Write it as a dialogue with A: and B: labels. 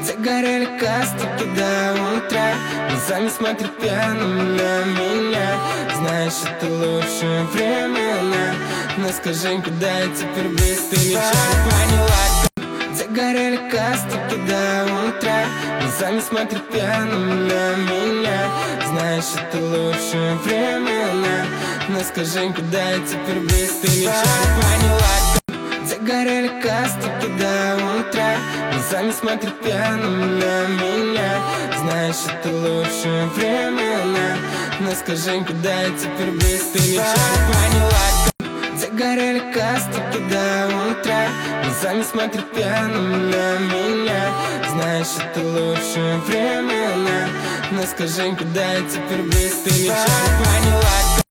A: Загорели кастики до утра, глазами смотрят пьяным на меня. Знаешь, это лучшее время, но скажи, куда я теперь без ты ничего не поняла. Загорели кастики до утра, глазами смотрят пьяным на меня. Знаешь, это лучшее время, но скажи, куда я теперь без ты ничего не поняла. Загорели кастики до утра, глазами смотрят пьяным на меня. Знаешь, это лучшее время, но скажи, куда я теперь без ты ничего не поняла. Загорели кастики до утра, глазами смотрят пьяным на меня. Знаешь, это лучшее время, но скажи, куда я теперь без ты ничего не поняла.